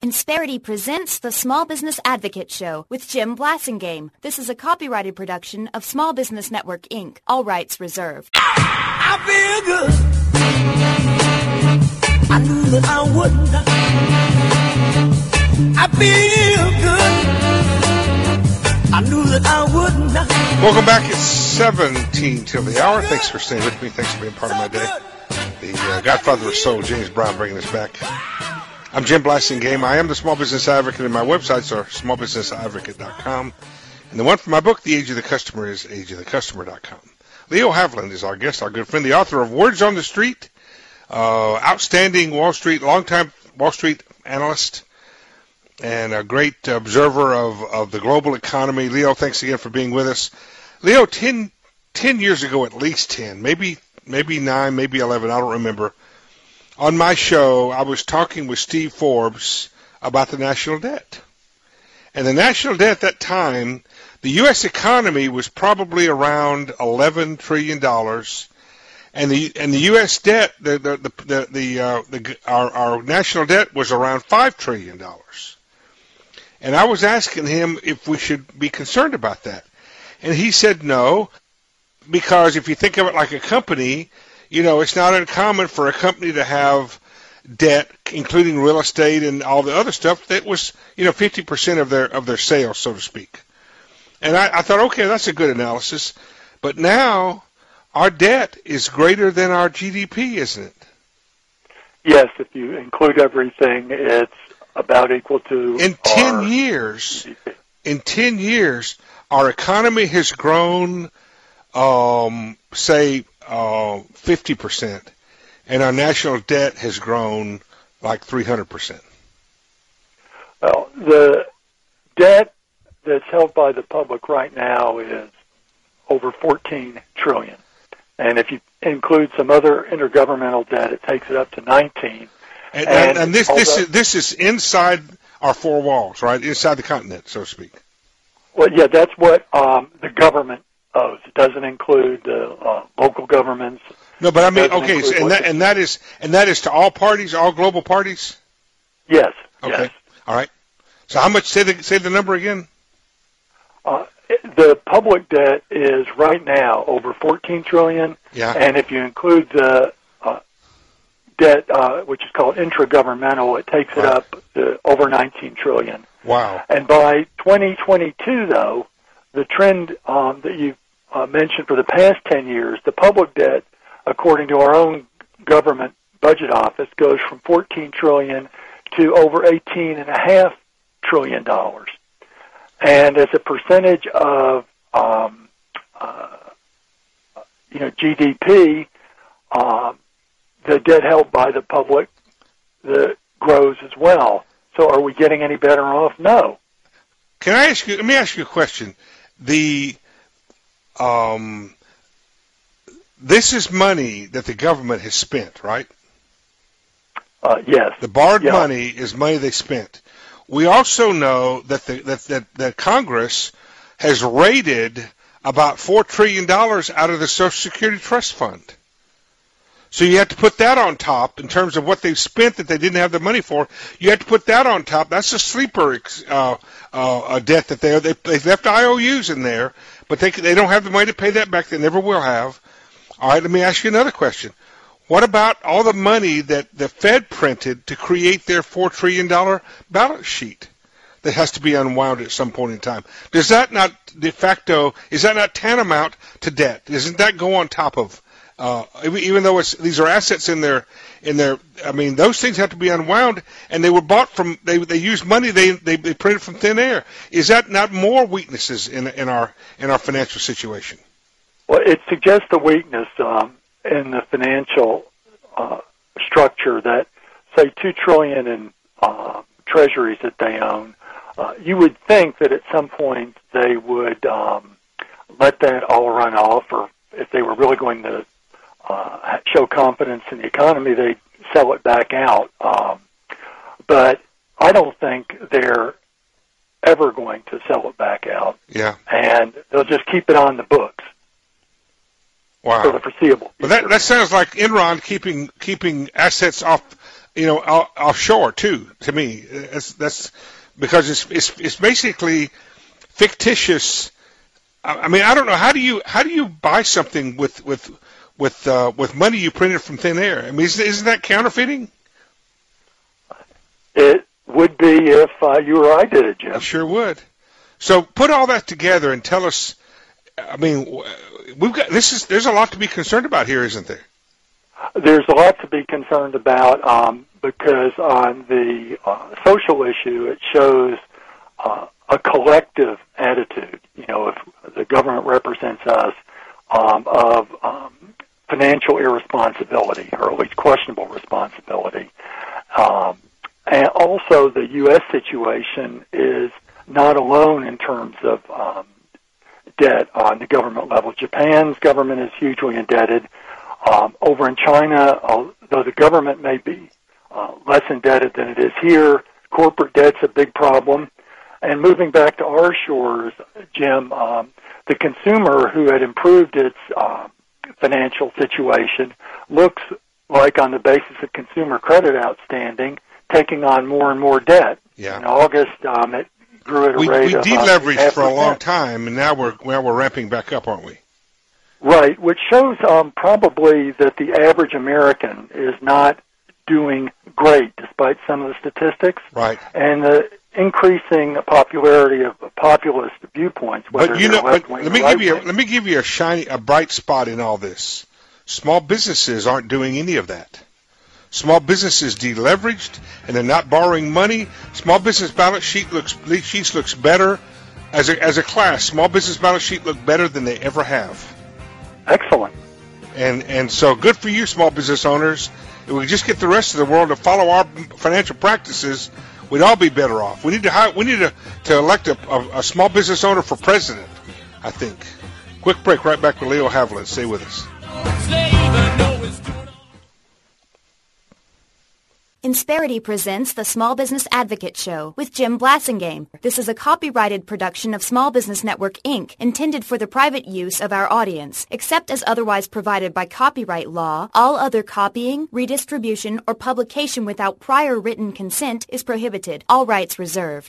Insperity presents the Small Business Advocate Show with Jim Blasingame. This is a copyrighted production of Small Business Network, Inc. All rights reserved. I feel good. I knew that I wouldn't. I feel good. I knew that I wouldn't. Welcome back. It's 17 till the hour. Thanks for staying with me. Thanks for being part of my day. The Godfather of Soul, James Brown, bringing us back. I'm Jim Blasingame. I am the Small Business Advocate, and my websites are smallbusinessadvocate.com. And the one for my book, The Age of the Customer, is ageofthecustomer.com. Leo Haviland is our guest, our good friend, the author of Words on the Street, outstanding longtime Wall Street analyst, and a great observer of the global economy. Leo, thanks again for being with us. Leo, 10 years ago, at least 10, maybe 9, maybe 11, I don't remember. On my show, I was talking with Steve Forbes about the national debt. And the national debt at that time, the U.S. economy was probably around $11 trillion. And the U.S. debt, our national debt was around $5 trillion. And I was asking him if we should be concerned about that. And he said no, because if you think of it like a company, you know, it's not uncommon for a company to have debt, including real estate and all the other stuff, that was, 50% of their sales, so to speak. And I thought, okay, that's a good analysis. But now our debt is greater than our GDP, isn't it? Yes, if you include everything, it's about equal to In 10 years, our economy has grown, say, 50%, and our national debt has grown like 300%. Well, the debt that's held by the public right now is over $14 trillion. And if you include some other intergovernmental debt, it takes it up to 19. And this is inside our four walls, right? Inside the continent, so to speak. Well, yeah, that's what the government owes. It doesn't include local governments. No, but I mean, okay, so, and that is to all parties, all global parties. Yes. Okay. Yes. All right. So how much? Say the number again. The public debt is right now over $14 trillion. Yeah. And if you include the debt, which is called intragovernmental, it takes it up to over $19 trillion. Wow. And by 2022, though, the trend that you mentioned for the past 10 years, the public debt, according to our own government budget office, goes from $14 trillion to over $18.5 trillion. And as a percentage of GDP, the debt held by the public grows as well. So are we getting any better off? No. Let me ask you a question. This is money that the government has spent, right? Yes. The borrowed money is money they spent. We also know that Congress has raided about $4 trillion out of the Social Security Trust Fund. So you have to put that on top in terms of what they've spent that they didn't have the money for. You have to put that on top. That's a sleeper debt that they've left IOUs in there, but they don't have the money to pay that back. They never will have. All right, let me ask you another question. What about all the money that the Fed printed to create their $4 trillion balance sheet that has to be unwound at some point in time? Does that not, de facto, is that not tantamount to debt? Doesn't that go on top of, even though these are assets in their, I mean, those things have to be unwound, and they were bought from, they used money they printed from thin air. Is that not more weaknesses in our financial situation? Well, it suggests a weakness in the financial structure that, say, $2 trillion in treasuries that they own. You would think that at some point they would let that all run off, or if they were really going to show confidence in the economy, they'd sell it back out. But I don't think they're ever going to sell it back out. Yeah. And they'll just keep it on the books. Wow. For the foreseeable future. But that sounds like Enron keeping assets off offshore too. To me, that's because it's basically fictitious. I mean, I don't know, how do you buy something with money you printed from thin air? I mean, isn't that counterfeiting? It would be if you or I did it, Jim. I sure would. So put all that together and tell us. I mean, there's a lot to be concerned about here, isn't there? There's a lot to be concerned about because on the social issue, it shows a collective attitude. If the government represents us, of financial irresponsibility, or at least questionable responsibility. And also, the U.S. situation is not alone in terms of debt on the government level. Japan's government is hugely indebted. Over in China, although the government may be less indebted than it is here, corporate debt's a big problem. And moving back to our shores, Jim, the consumer who had improved its financial situation looks like, on the basis of consumer credit outstanding, taking on more and more debt. Yeah. In August, it grew at a rate of we deleveraged for a 0.5%. long time, and now we're ramping back up, aren't we? Right, which shows probably that the average American is not doing great, despite some of the statistics. Right. And the increasing popularity of populist viewpoints, whether they're left-wing or right-wing. Let me give you a bright spot in all this. Small businesses aren't doing any of that. Small businesses deleveraged, and they're not borrowing money. Small business balance sheets looks better as a class. Small business balance sheet look better than they ever have. Excellent. And so good for you, small business owners. If we just get the rest of the world to follow our financial practices, we'd all be better off. We need to elect a small business owner for president, I think. Quick break, right back with Leo Haviland. Stay with us. Insperity presents the Small Business Advocate Show with Jim Blasingame. This is a copyrighted production of Small Business Network, Inc., intended for the private use of our audience. Except as otherwise provided by copyright law, all other copying, redistribution, or publication without prior written consent is prohibited. All rights reserved.